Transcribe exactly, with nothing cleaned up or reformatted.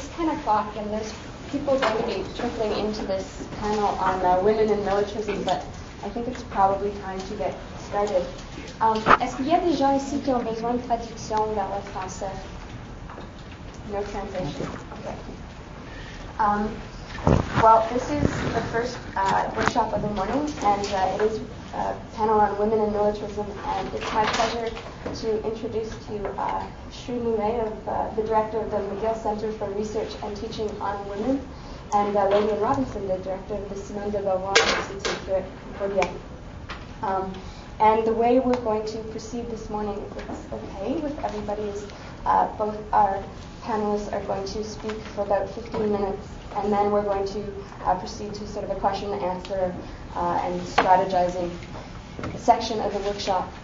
it's ten o'clock, and there's people going to be trickling into this panel on uh, women in militarism, but I think it's probably time to get started. Um, est-ce qu'il y a des gens ici qui ont besoin de traduction vers le français? No translation. Okay. Um, well, this is the first uh, workshop of the morning, and uh, it is a panel on women in militarism, and it's my pleasure to introduce to you uh, Shri Moulet, of, uh, the director of the McGill Center for Research and Teaching on Women, and uh, Lillian Robinson, the director of the Simone de Beauvoir Institute here in Korea. Um, and the way we're going to proceed this morning, if it's okay with everybody, is uh, both our panelists are going to speak for about fifteen minutes, and then we're going to uh, proceed to sort of a question and answer uh, and strategizing section of the workshop.